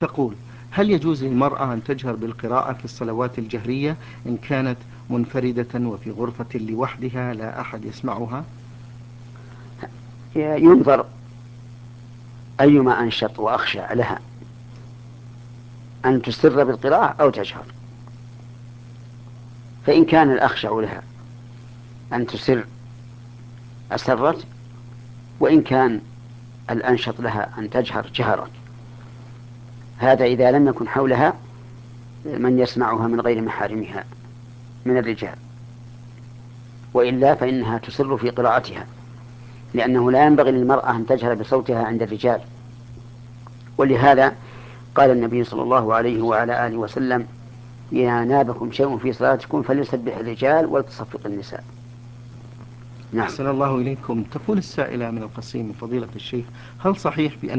تقول: هل يجوز للمرأة أن تجهر بالقراءة في الصلوات الجهرية إن كانت منفردة وفي غرفة لوحدها لا أحد يسمعها؟ ينظر أيما أنشط وأخشع لها، أن تسر بالقراءة أو تجهر. فإن كان الأخشع لها أن تسر أسرت، وإن كان الأنشط لها أن تجهر جهرت. هذا إذا لم يكن حولها من يسمعها من غير محارمها من الرجال، وإلا فإنها تسر في قراءتها، لأنه لا ينبغي للمرأة أن تجهر بصوتها عند الرجال. ولهذا قال النبي صلى الله عليه وعلى آله وسلم: إذا نابكم شيء في صلاتكم فليسبح الرجال ولتصفق النساء. نعم. أحسن الله إليكم. تقول السائلة من القصيم: فضيلة الشيخ، هل صحيح بأن